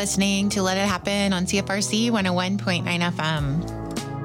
listening to Let It Happen on CFRC 101.9 FM.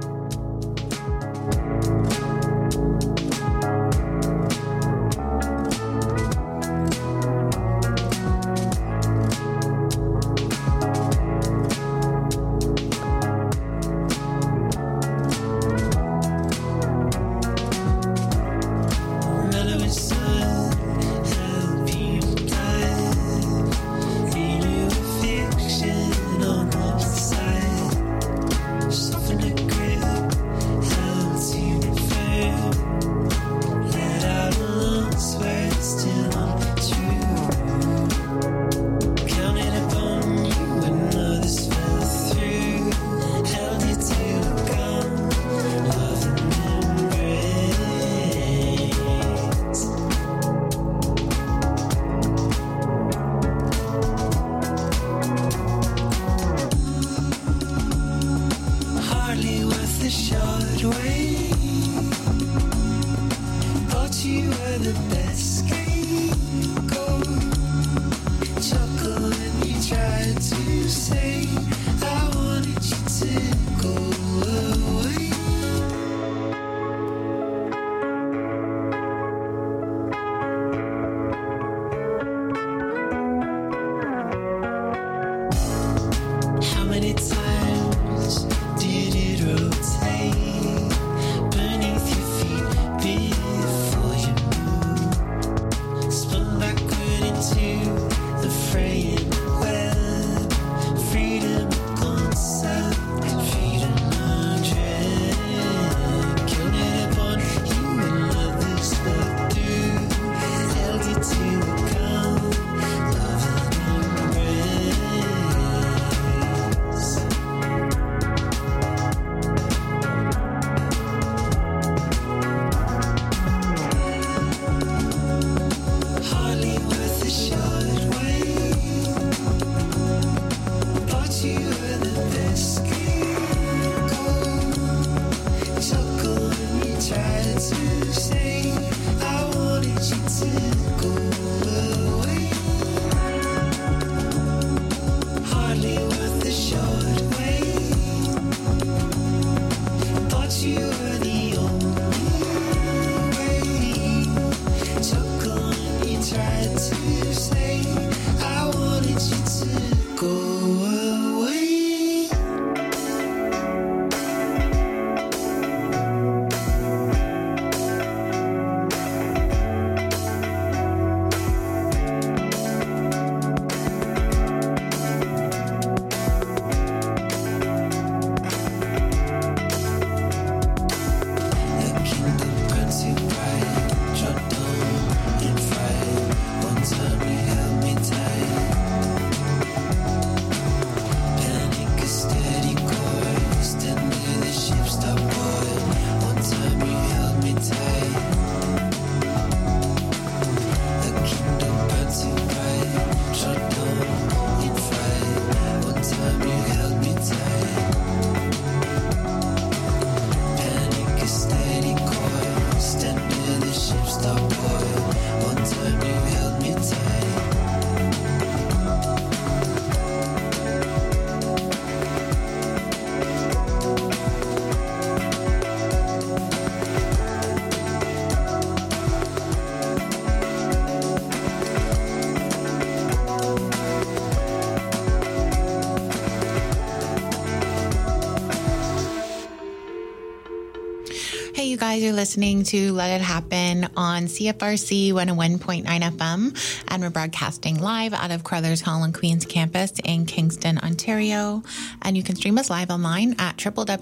You guys are listening to Let It Happen on CFRC 101.9 FM, and we're broadcasting live out of Crothers Hall and Queen's Campus in Kingston, Ontario. And you can stream us live online at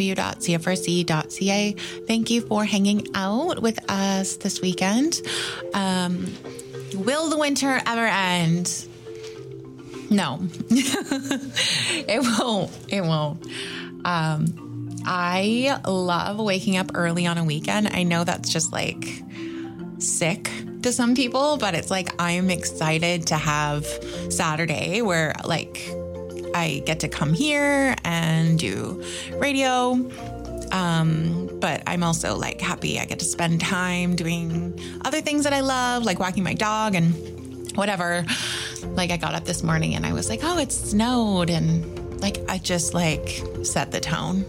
www.cfrc.ca. Thank you for hanging out with us this weekend. Will the winter ever end? No. It won't. It won't. I love waking up early on a weekend. I know that's just like sick to some people, but it's like I'm excited to have Saturday where like I get to come here and do radio. But I'm also like happy I get to spend time doing other things that I love, like walking my dog and whatever. Like I got up this morning and I was like, oh, it snowed. And like, I just like set the tone.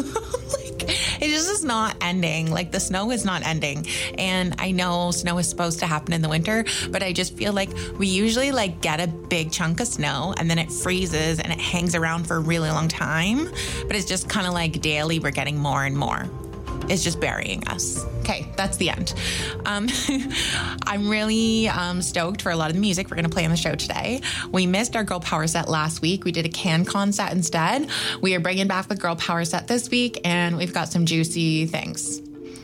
It just is not ending. Like the snow is not ending. And I know snow is supposed to happen in the winter, but I just feel like we usually like get a big chunk of snow and then it freezes and it hangs around for a really long time. But it's just kind of like daily, we're getting more and more. It's just burying us. Okay, that's the end. I'm really stoked for a lot of the music we're going to play on the show today. We missed our Girl Power set last week. We did a CanCon set instead. We are bringing back the Girl Power set this week, and we've got some juicy things.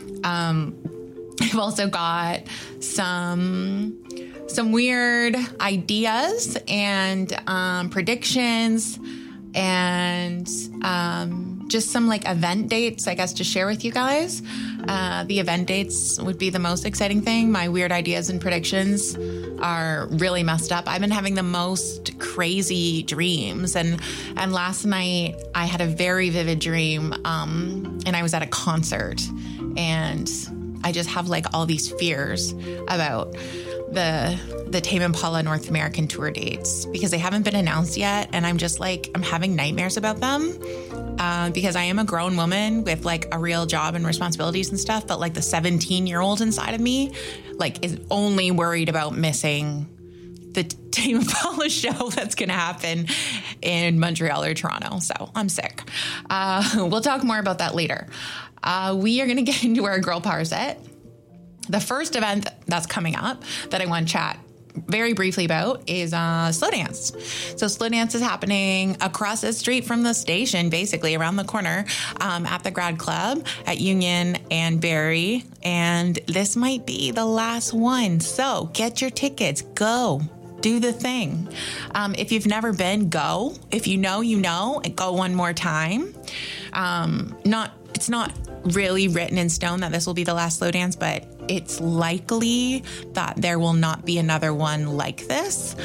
I've also got some weird ideas and predictions and just some like event dates, I guess, to share with you guys. The event dates would be the most exciting thing. My weird ideas and predictions are really messed up. I've been having the most crazy dreams. And last night I had a very vivid dream. And I was at a concert and I just have like all these fears about the Tame Impala North American tour dates because they haven't been announced yet. And I'm just like, I'm having nightmares about them. Because I am a grown woman with like a real job and responsibilities and stuff, but like the 17-year-old inside of me, like is only worried about missing the Tame Impala show that's going to happen in Montreal or Toronto. So I'm sick. We'll talk more about that later. We are going to get into our Girl Power set. The first event that's coming up that I want to chat very briefly about is Slow Dance. So Slow Dance is happening across the street from the station, basically around the corner, at the Grad Club at Union and Barrie. And this might be the last one. So get your tickets. Go. Do the thing. If you've never been, go. If you know, you know, and go one more time. It's not really written in stone that this will be the last Slow Dance, but it's likely that there will not be another one like this.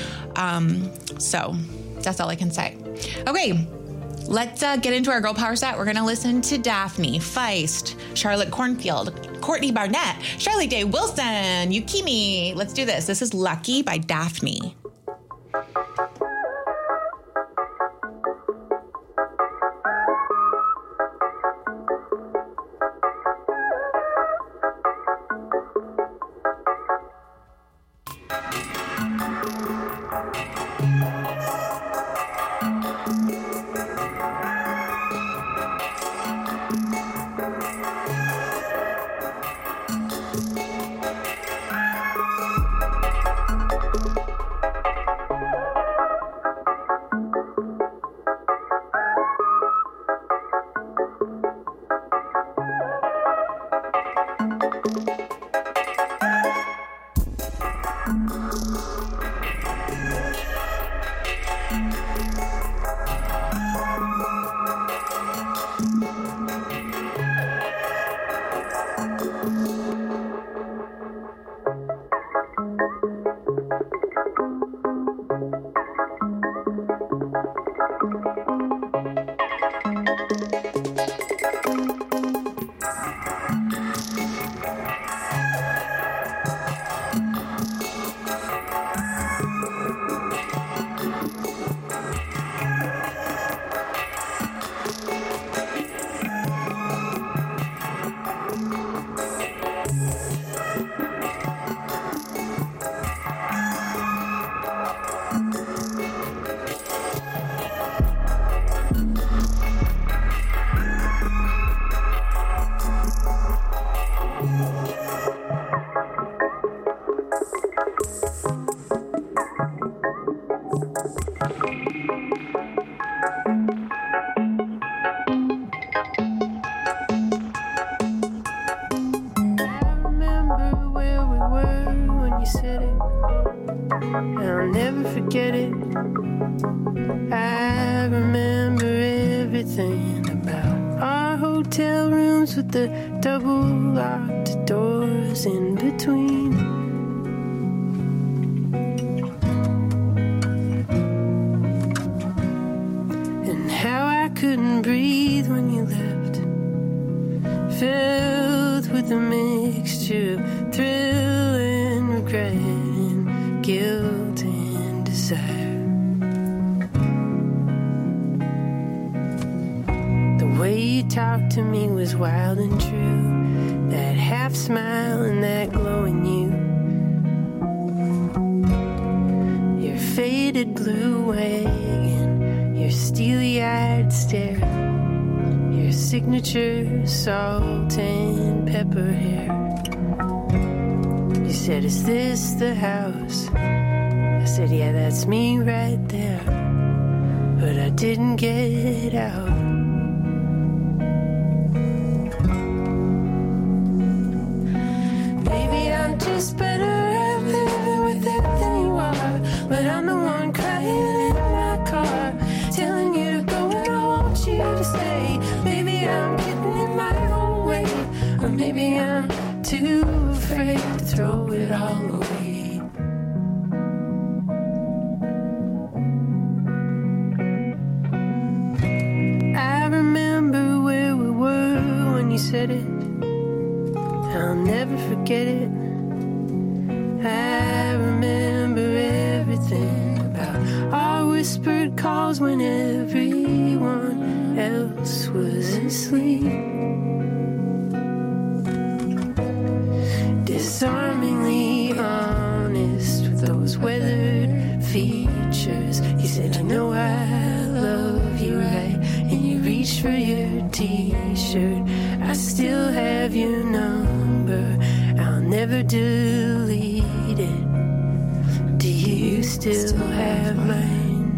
So that's all I can say. Okay, let's get into our Girl Power set. We're going to listen to Daphne, Feist, Charlotte Cornfield, Courtney Barnett, Charlie Day Wilson, Yukimi. Let's do this. This is Lucky by Daphne. desire. The way you talked to me was wild and true. That half smile and that glow in you. Your faded blue wagon, your steely-eyed stare, your signature salt and pepper hair. You said, is this the house? I said, yeah, that's me right there. But I didn't get out. Maybe I'm just better at living with it than you are. But I'm the one crying in my car, telling you to go and I want you to stay. Maybe I'm getting in my own way, or maybe I'm too afraid to throw it all away. I remember where we were when you said it. I'll never forget it. I remember everything about our whispered calls when everyone else was asleep. Disarmingly honest with those weathered features. You said, you know I love you, right? And you reached for your t-shirt. I still have your number, I'll never delete it. Do you still have mine?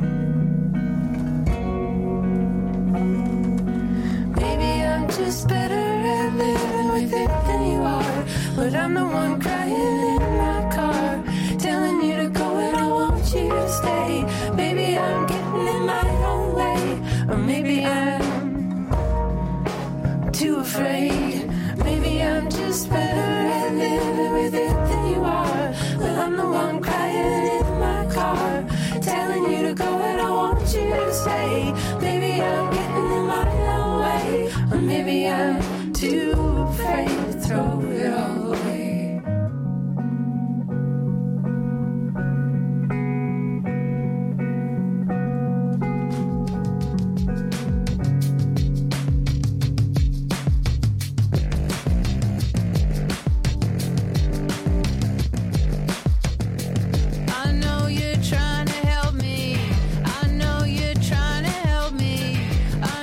Maybe I'm just better at living with it than you are. But I'm the one crying in my car, telling you to go and I want you to stay. Maybe I'm getting in my own way, or maybe I'm too afraid. Maybe I'm just better at living with it than you are. But I'm the one crying in my car, telling you to go and I want you to stay. Maybe I'm getting in my own way, or maybe I'm too afraid to throw it all away.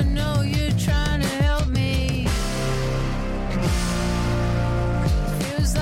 Feels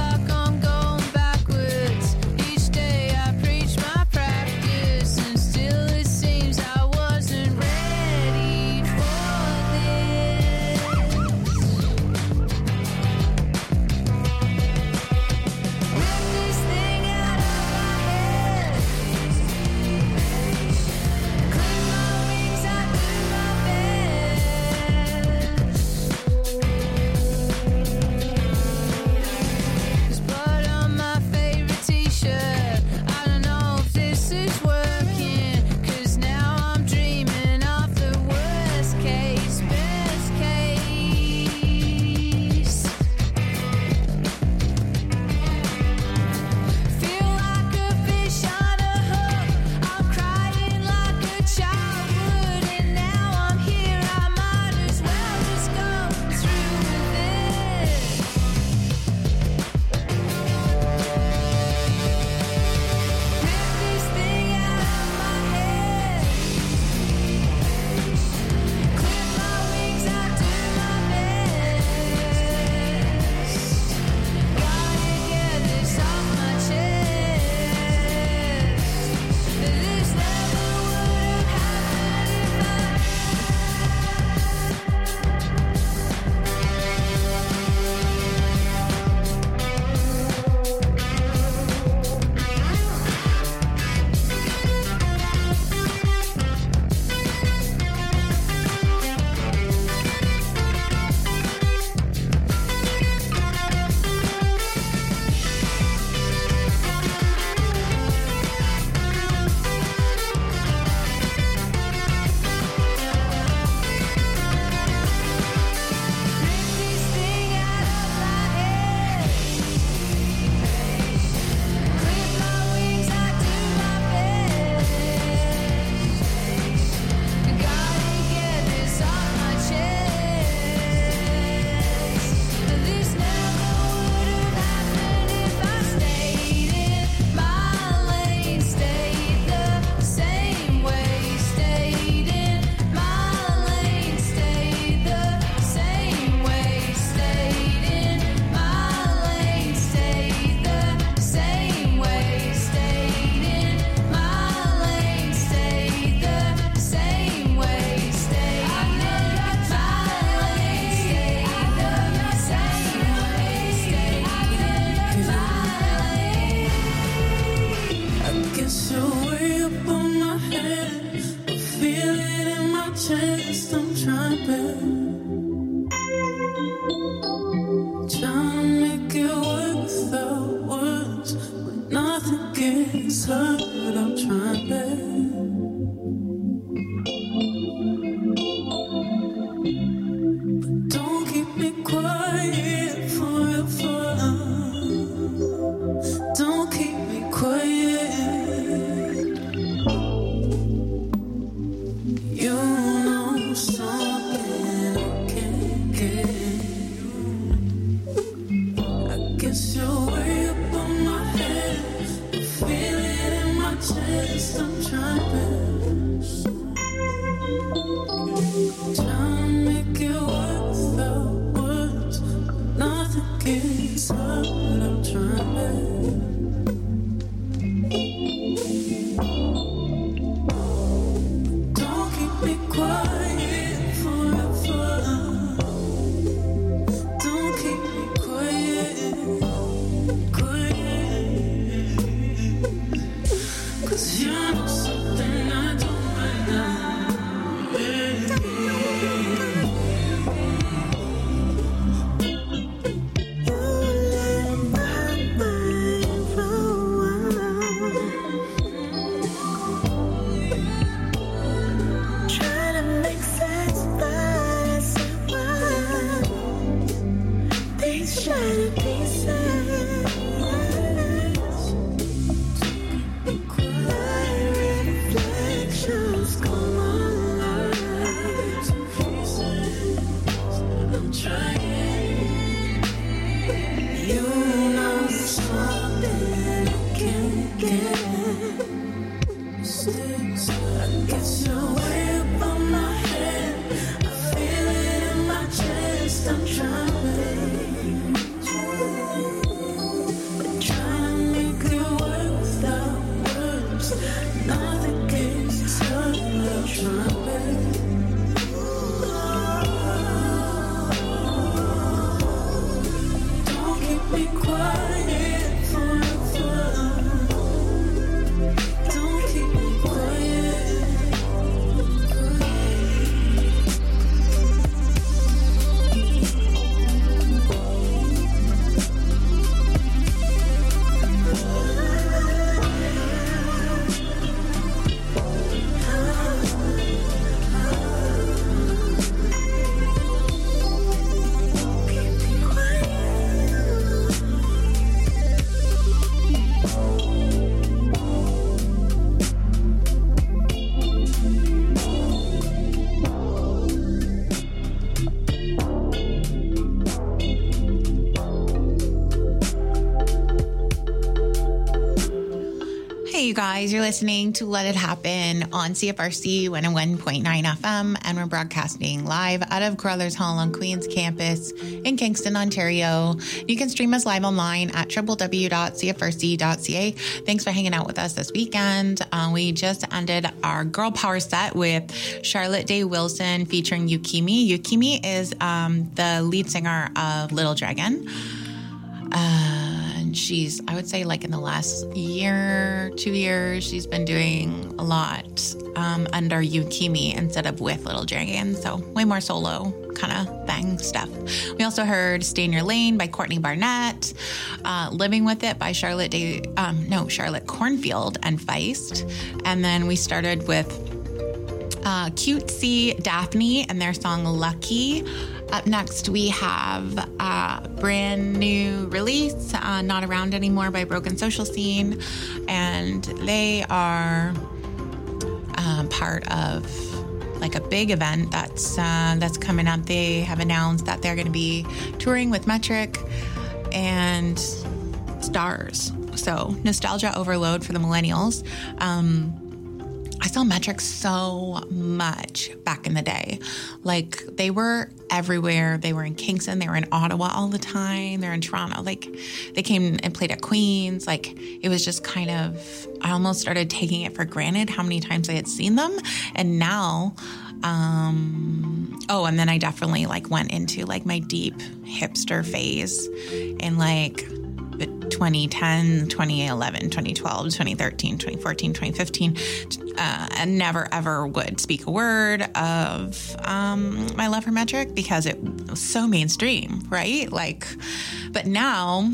quiet forever. Don't keep me quiet. You know something I can't get. I guess you're way up on my head. I feel it in my chest. I'm trying to make it work without words. Nothing gets out. I'm trying. Don't keep me quiet forever. Don't keep me quiet, quiet. 'Cause you know something I don't right now. You guys, you're listening to Let It Happen on CFRC 101.9 FM, and we're broadcasting live out of Carruthers Hall on Queen's campus in Kingston, Ontario. You can stream us live online at www.cfrc.ca. Thanks for hanging out with us this weekend. We just ended our girl power set with Charlotte Day Wilson featuring Yukimi. Yukimi is the lead singer of Little Dragon. And she's, I would say, like in the last year, 2 years, she's been doing a lot under Yukimi instead of with Little Dragon. So way more solo kind of bang stuff. We also heard Stay in Your Lane by Courtney Barnett, Living With It by Charlotte Cornfield and Feist. And then we started with Cutesy Daphne and their song Lucky. Up next, we have a brand new release, Not Around Anymore by Broken Social Scene. And they are part of like a big event that's coming up. They have announced that they're going to be touring with Metric and Stars. So nostalgia overload for the millennials. I saw Metric so much back in the day. Like, they were everywhere. They were in Kingston. They were in Ottawa all the time. They're in Toronto. Like, they came and played at Queen's. Like, it was just kind of, I almost started taking it for granted how many times I had seen them. And now, and then I definitely like went into like my deep hipster phase in like 2010, 2011, 2012, 2013, 2014, 2015, and never ever would speak a word of my love for Metric because it was so mainstream, right? Like, but now,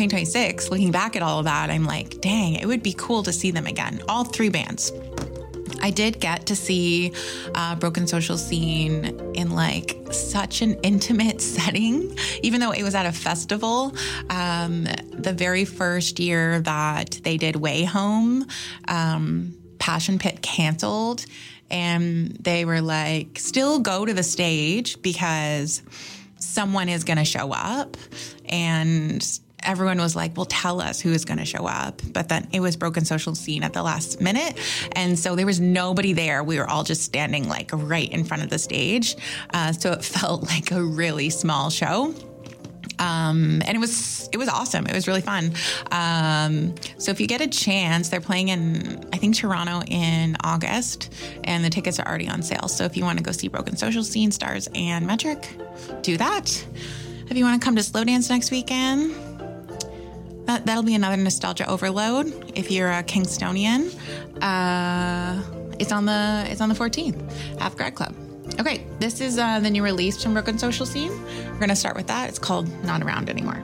2026, looking back at all of that, I'm like, dang, it would be cool to see them again. All three bands. I did get to see Broken Social Scene in like such an intimate setting, even though it was at a festival. The very first year that they did Way Home, Passion Pit canceled, and they were like, still go to the stage because someone is going to show up. And everyone was like, well, tell us who is going to show up. But then it was Broken Social Scene at the last minute. And so there was nobody there. We were all just standing like right in front of the stage. So it felt like a really small show. And it was awesome. It was really fun. So if you get a chance, they're playing in, I think, Toronto in August, and the tickets are already on sale. So if you want to go see Broken Social Scene, Stars, and Metric, do that. If you want to come to Slow Dance next weekend, that'll be another nostalgia overload. If you're a Kingstonian, it's on the 14th at Grad Club. Okay, this is the new release from Broken Social Scene. We're going to start with that. It's called Not Around Anymore.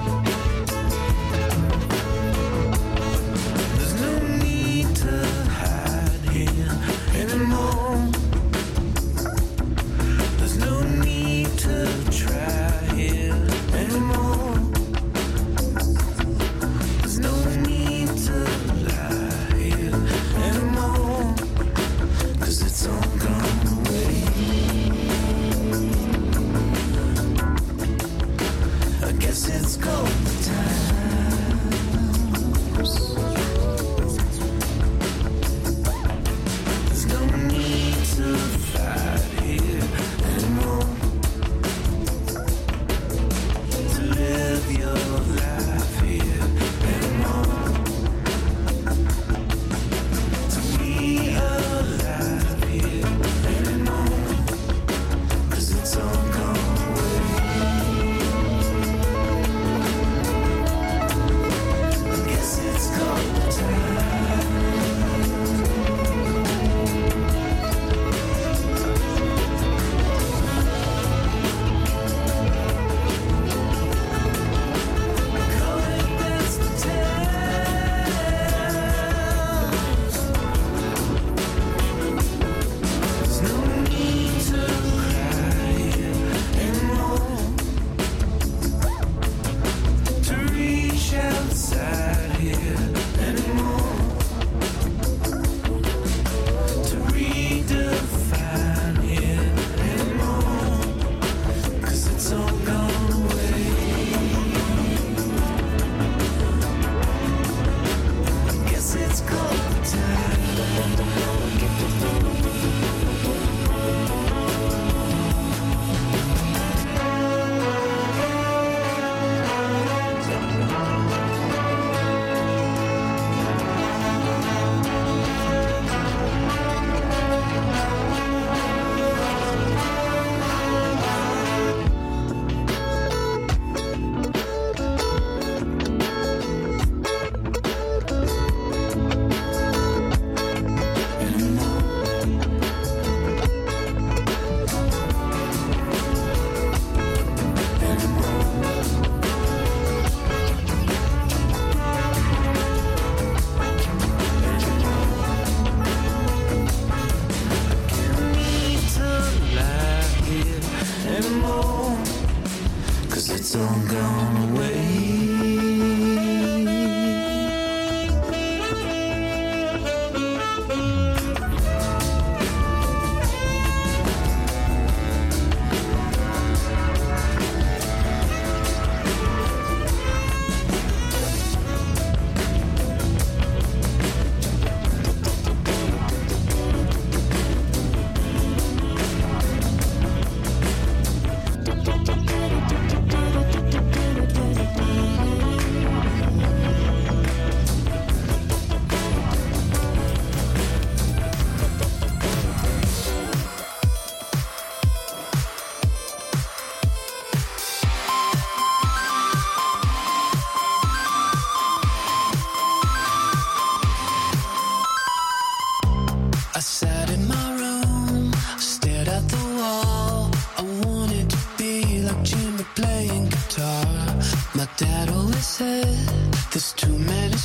There's no need to hide.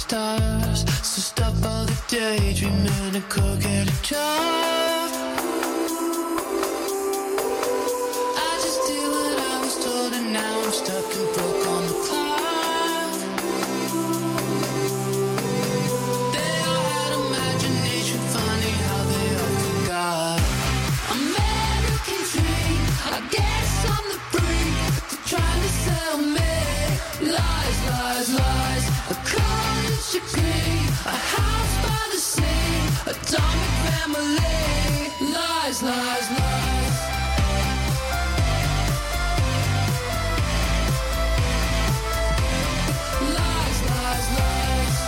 stars. So stop all the daydreaming and go get a job. I just did what I was told and now I'm stuck and broke on the clock. They all had imagination, funny how they all forgot. American dream, I guess I'm the freak. They're trying to sell me lies, lies, lies. A college degree, a house by the sea, atomic family. Lies, lies, lies. Lies, lies, lies.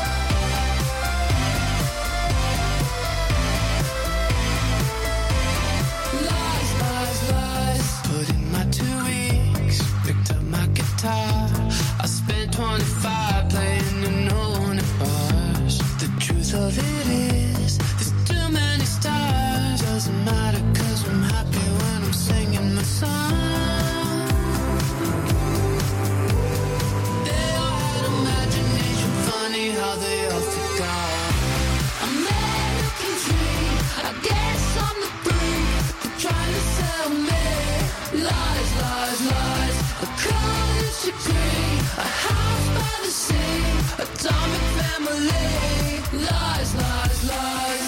Lies, lies, lies. Put in my 2 weeks, picked up my guitar. I spent 25 playing alone at bars. The truth of it is, there's too many stars. Doesn't matter 'cause I'm happy when I'm singing my song. They all had imagination, funny how they all forgot. American dream, I guess I'm the freak. They're trying to sell me lies, lies, lies. A college degree, a house by the sea, atomic family. Lies, lies, lies.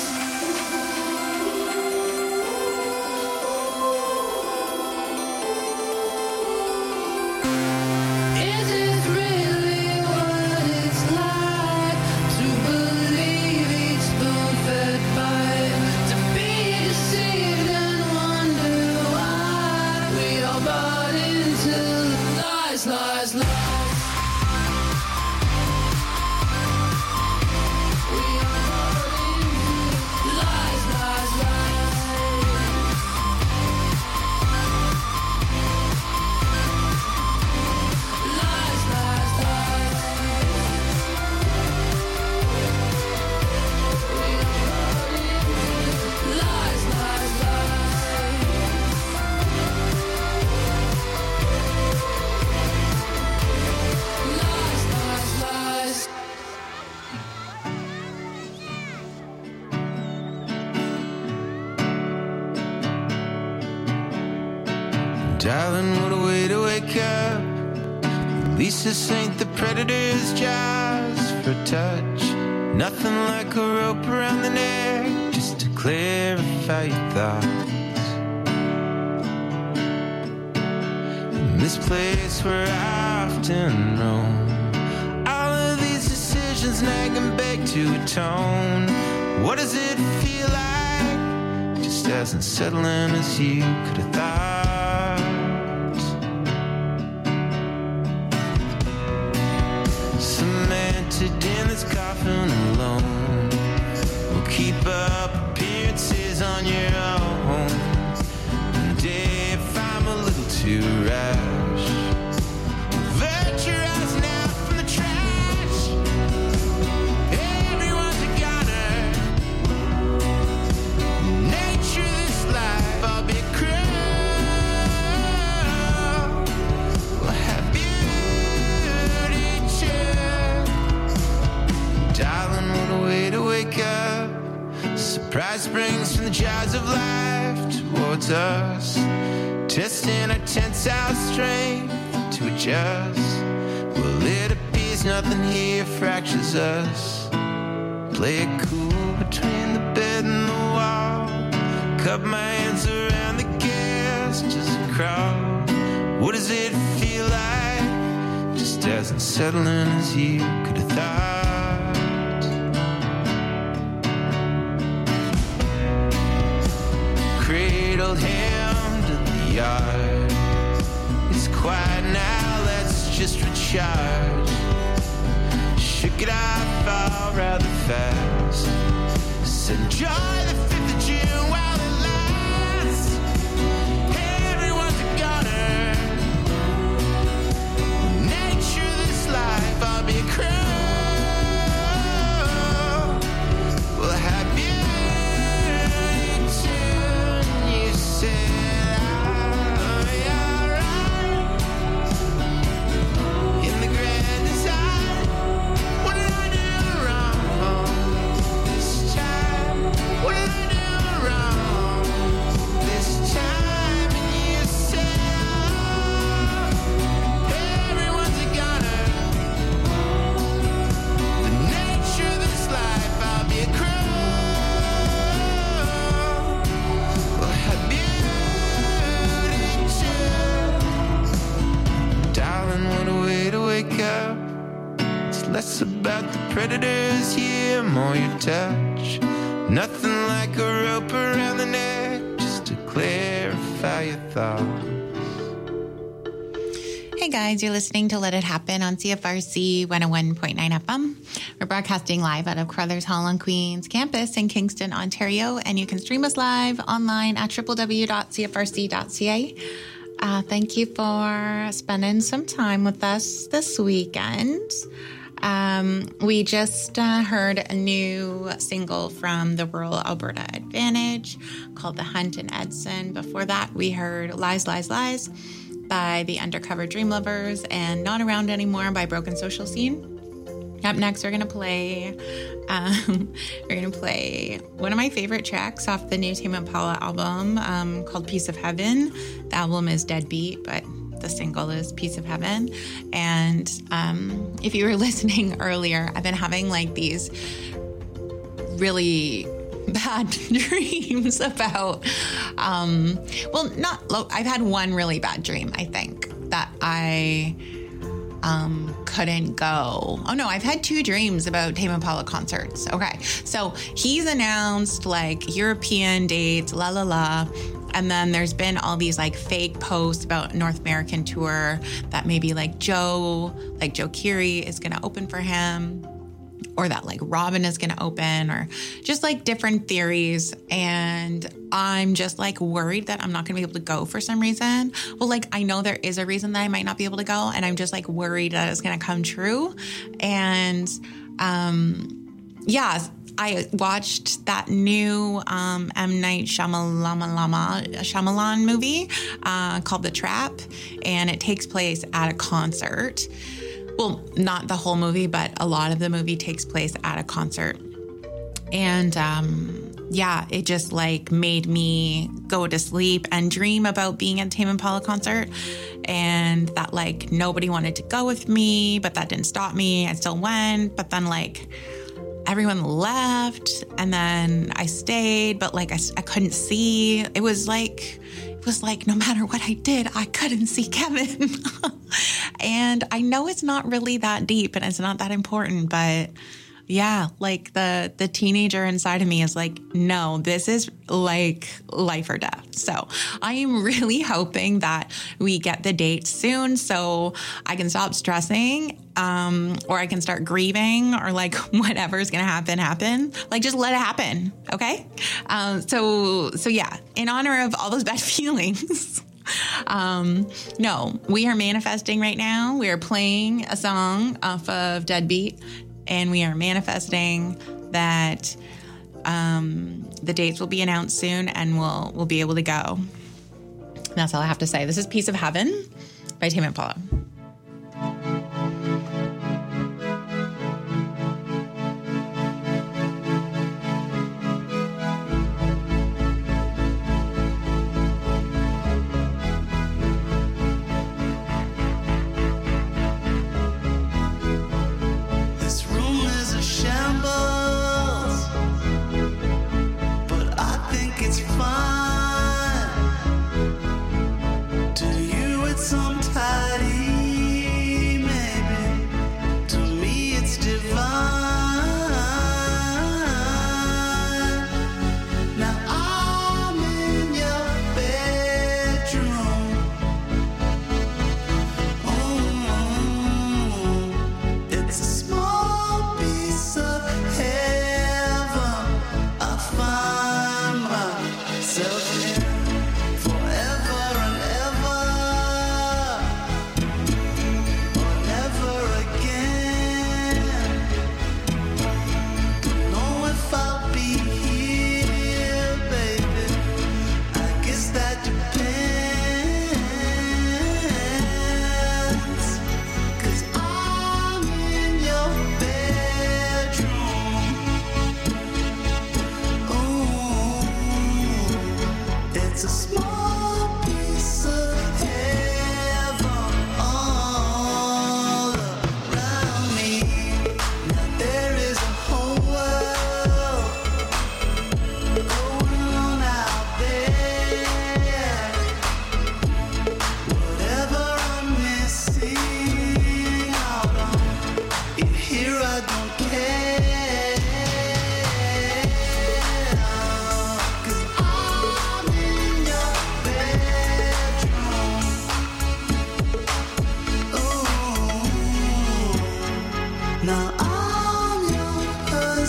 Is it really what it's like to believe each spoon-fed bite? To be deceived and wonder why we all bought into lies, lies, lies. We all bought into lies, lies, lies. Lies, lies, lies. We all bought into lies, lies, lies. Lies, lies, lies. Darling, what a way to wake up. At least this ain't the predator's jaws for a touch. Nothing like a rope around the neck, just to clarify your thoughts. In this place where I often roam, all of these decisions nag and beg to atone. What does it feel like? Just hasn't settled in as you could have thought. Cemented in this coffin alone, we'll keep up appearances on your own. And if I'm a little too rash, venture us now from the trash. Everyone's a goner. Nature of this life, I'll be cruel. We'll have beauty too. Darling, what a way to wake up. Surprise springs from the jaws of life towards us, testing our tensile strength to adjust. Well, it appears nothing here fractures us. Play it cool between the bed and the wall. Cup my hands around the gas, just crawl. What does it feel like? Just hasn't settled in as you could have thought. Cradled him to the yard. It's quiet now, let's just recharge. Shook it off all rather fast. Said enjoy the 5th of June while it lasts. Everyone's a goner. Nature of this life, I'll be cruel. We'll have beauty too. And you said I'll be alright. In the grand design, what did I do predators here, more your touch. Nothing like a rope around the neck, just to clarify your thoughts. Hey guys, you're listening to Let It Happen on CFRC 101.9 FM. We're broadcasting live out of Crothers Hall on Queen's campus in Kingston, Ontario, and you can stream us live online at www.cfrc.ca. Thank you for spending some time with us this weekend. We just heard a new single from the Rural Alberta Advantage called The Hunt and Edson. Before that, we heard Lies, Lies, Lies by the Undercover Dream Lovers and Not Around Anymore by Broken Social Scene. Up next, we're gonna play one of my favorite tracks off the new Tame Impala album called Piece of Heaven. The album is Deadbeat, but the single is Piece of Heaven. And if you were listening earlier, I've been having like these really bad dreams about, I've had one really bad dream, I think, that I couldn't go. Oh no, I've had two dreams about Tame Impala concerts. Okay, so he's announced like European dates, la la la. And then there's been all these like fake posts about North American tour that maybe like Joe Keery is going to open for him, or that like Robin is going to open, or just like different theories. And I'm just like worried that I'm not going to be able to go for some reason. Well, like I know there is a reason that I might not be able to go, and I'm just like worried that it's going to come true. And yeah, I watched that new M. Night Shyamalan movie called The Trap, and it takes place at a concert. Well, not the whole movie, but a lot of the movie takes place at a concert. And yeah, it just like made me go to sleep and dream about being at a Tame Impala concert, and that like nobody wanted to go with me, but that didn't stop me. I still went, but then like everyone left, and then I stayed, but like I couldn't see. It was like no matter what I did, I couldn't see Kevin. And I know it's not really that deep and it's not that important, but yeah, like the teenager inside of me is like, no, this is like life or death. So I am really hoping that we get the date soon so I can stop stressing, or I can start grieving, or like whatever's going to happen. Like just let it happen. Okay. So yeah, in honor of all those bad feelings, no, we are manifesting right now. We are playing a song off of Deadbeat, and we are manifesting that the dates will be announced soon, and we'll be able to go. That's all I have to say. This is Piece of Heaven by Tame Impala. Some tidy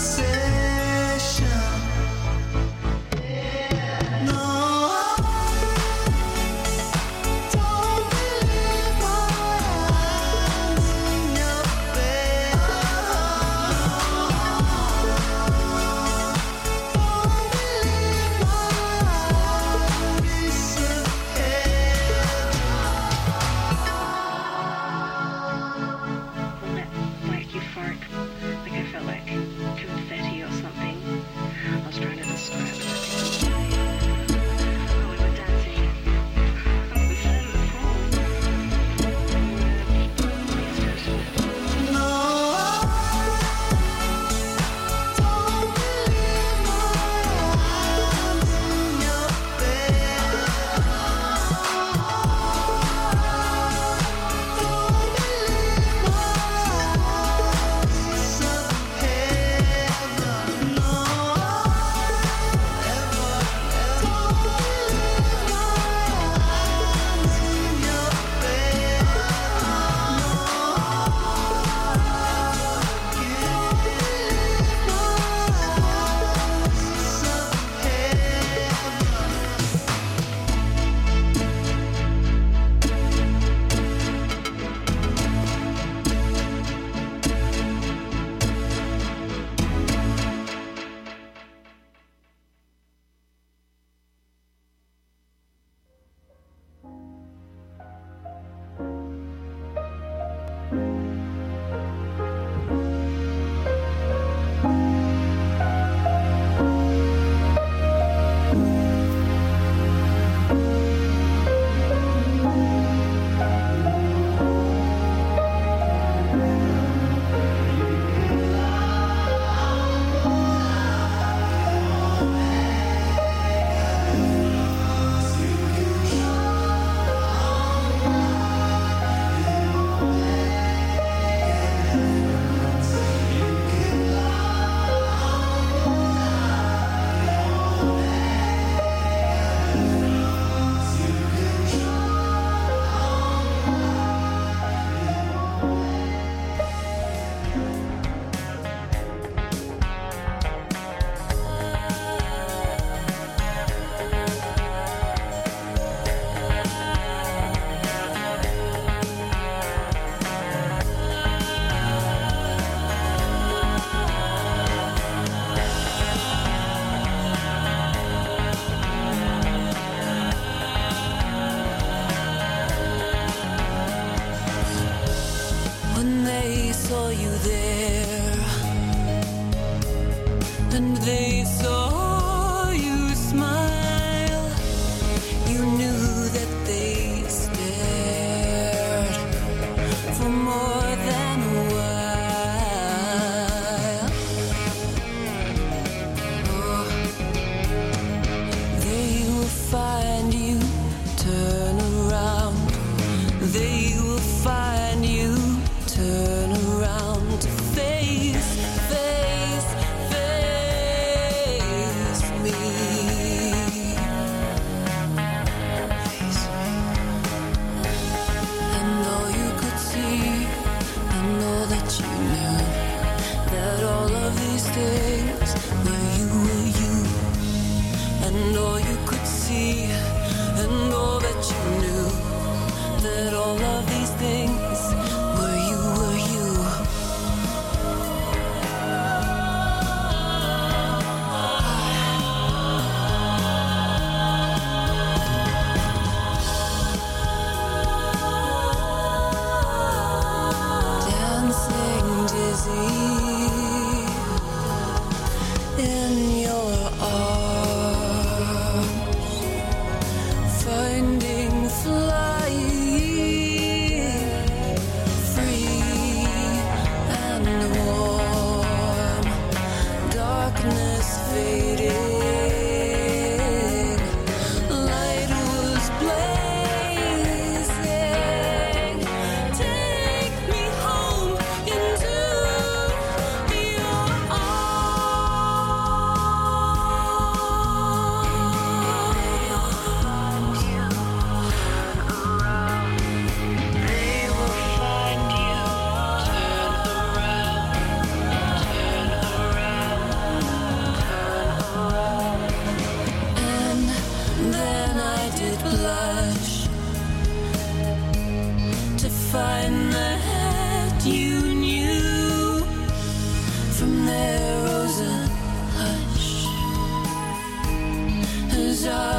Finding flying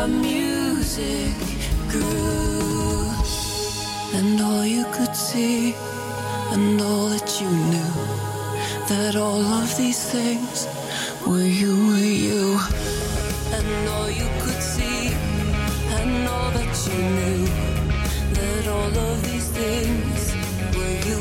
our music grew. And all you could see, and all that you knew, that all of these things were you. And all you could see, and all that you knew, that all of these things were you.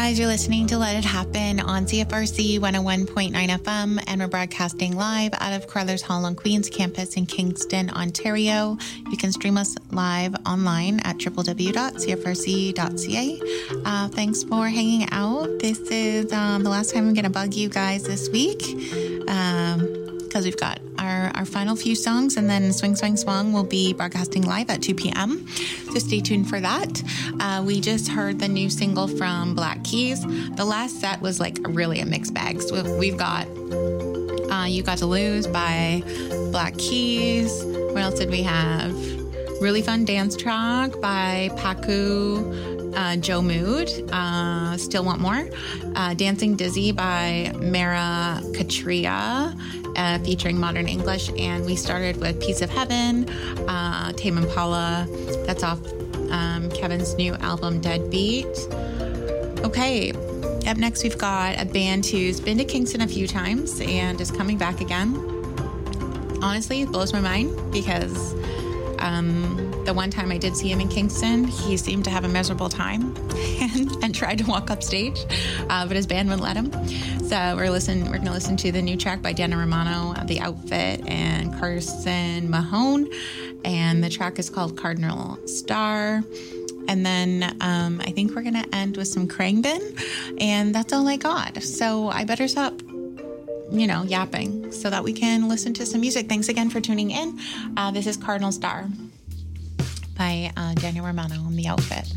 guys, you're listening to Let It Happen on CFRC 101.9 FM, and we're broadcasting live out of Carruthers Hall on Queen's campus in Kingston, Ontario. You can stream us live online at www.cfrc.ca. Thanks for hanging out. This is the last time I'm going to bug you guys this week because we've got our final few songs, and then Swing, Swing, Swung will be broadcasting live at 2 p.m. So stay tuned for that. We just heard the new single from Black Keys. The last set was like really a mixed bag. So we've got You Got to Lose by Black Keys. What else did we have? Really fun dance track by Paku, Joe Mood, Still Want More. Dancing Dizzy by Mara Katria, featuring Modern English. And we started with Piece of Heaven, Tame Impala. That's off Kevin's new album, Deadbeat. Okay, up next we've got a band who's been to Kingston a few times and is coming back again. Honestly, it blows my mind because the one time I did see him in Kingston, he seemed to have a miserable time and tried to walk up stage, but his band wouldn't let him. So we're going to listen to the new track by Dana Romano, The Outfit, and Carson Mahone, and the track is called Cardinal Star. And then I think we're going to end with some Khruangbin, and that's all I got. So I better stop yapping so that we can listen to some music. Thanks again for tuning in. This is Cardinal Star by Daniel Romano and The Outfit.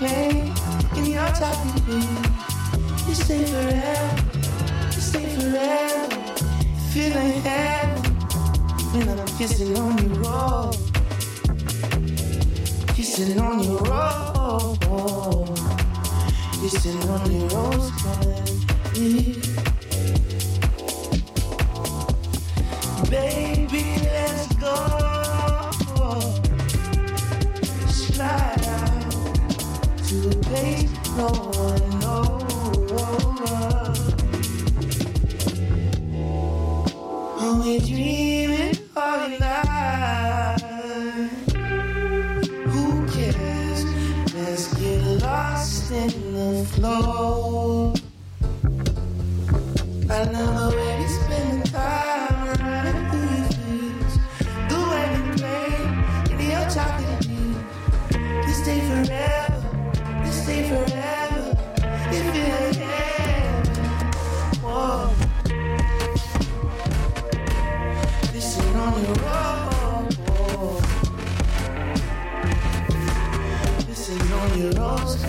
plane in your top of me. You stay forever, you stay forever. Feel like heaven when I'm kissing on your roll, kissing on your roll, kissing on your rose colored lips. Baby, let's go. Slide out to a place no one knows. Only dreaming all your life. Who cares? Let's get lost in the flow. I love the way we spend the time running through your feet. The way we play in your chocolate dreams. You stay forever, you stay forever. You feel like heaven. Whoa. Listen on your roll. Listen on your rose.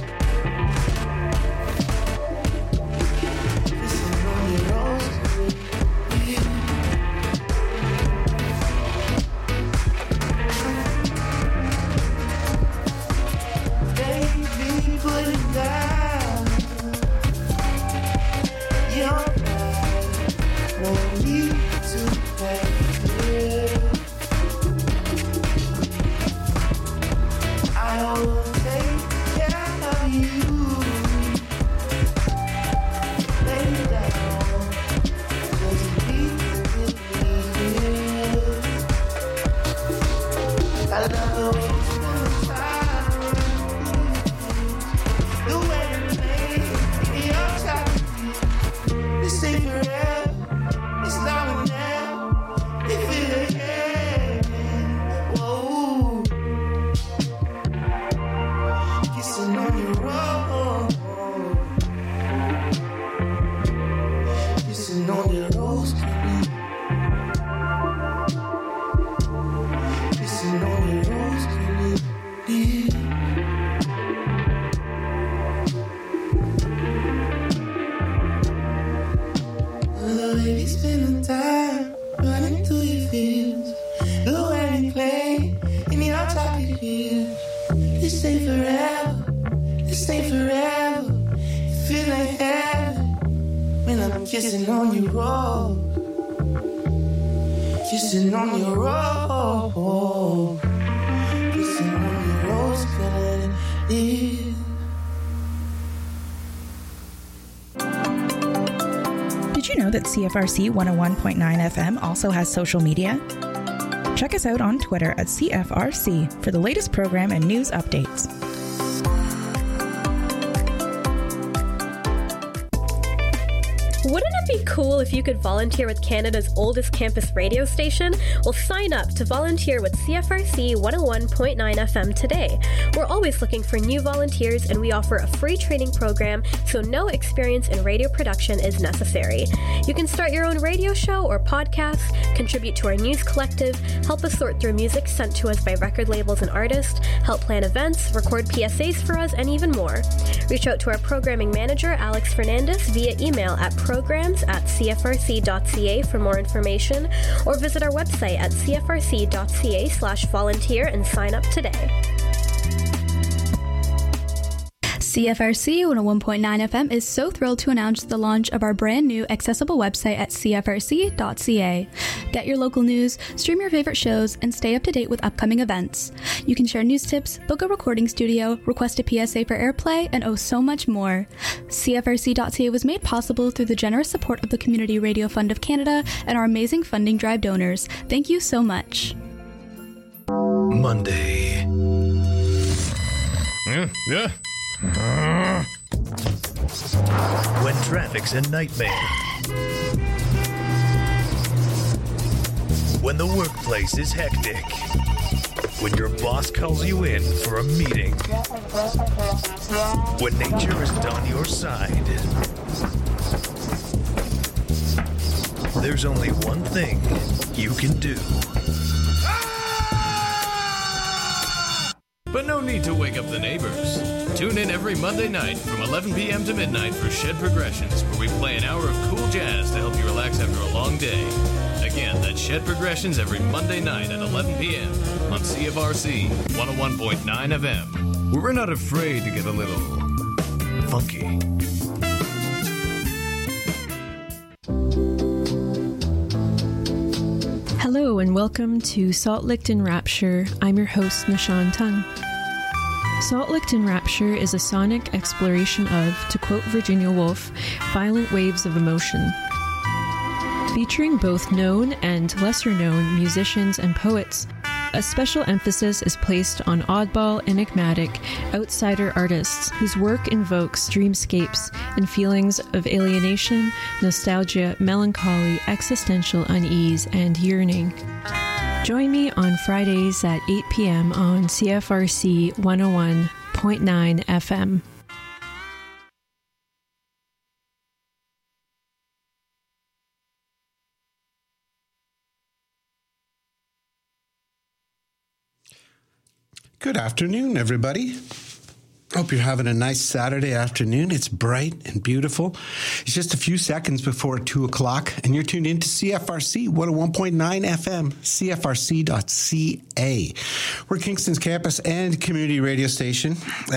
Kissing on your roll, kissing on your roll, kissing on your rose colored lips. Did you know that CFRC 101.9 FM also has social media? Check us out on Twitter at CFRC for the latest program and news updates. Wouldn't it be cool if you could volunteer with Canada's oldest campus radio station? Well, sign up to volunteer with CFRC 101.9 FM today. We're always looking for new volunteers, and we offer a free training program, so no experience in radio production is necessary. You can start your own radio show or podcast, contribute to our news collective, help us sort through music sent to us by record labels and artists, help plan events, record PSAs for us, and even more. Reach out to our programming manager, Alex Fernandez, via email at programs@cfrc.ca for more information, or visit our website at cfrc.ca/volunteer and sign up today. CFRC 101.9 FM is so thrilled to announce the launch of our brand new accessible website at cfrc.ca. Get your local news, stream your favorite shows, and stay up to date with upcoming events. You can share news tips, book a recording studio, request a PSA for airplay, and so much more. CFRC.ca was made possible through the generous support of the Community Radio Fund of Canada and our amazing funding drive donors. Thank you so much. Monday. Yeah. When traffic's a nightmare. When the workplace is hectic. When your boss calls you in for a meeting. When nature isn't on your side. There's only one thing you can do. But no need to wake up the neighbors. Tune in every Monday night from 11 p.m. to midnight for Shed Progressions, where we play an hour of cool jazz to help you relax after a long day. Again, that's Shed Progressions every Monday night at 11 p.m. on CFRC 101.9 FM, where we're not afraid to get a little funky. Hello and welcome to Salt Licked in Rapture. I'm your host, Nishan Tung. Salt Licked in Rapture is a sonic exploration of, to quote Virginia Woolf, violent waves of emotion. Featuring both known and lesser-known musicians and poets, a special emphasis is placed on oddball, enigmatic, outsider artists whose work invokes dreamscapes and feelings of alienation, nostalgia, melancholy, existential unease, and yearning. Join me on Fridays at 8 p.m. on CFRC 101.9 FM. Good afternoon, everybody. Hope you're having a nice Saturday afternoon. It's bright and beautiful. It's just a few seconds before 2 o'clock, and you're tuned in to CFRC 101.9 FM, CFRC.ca. We're Kingston's campus and community radio station.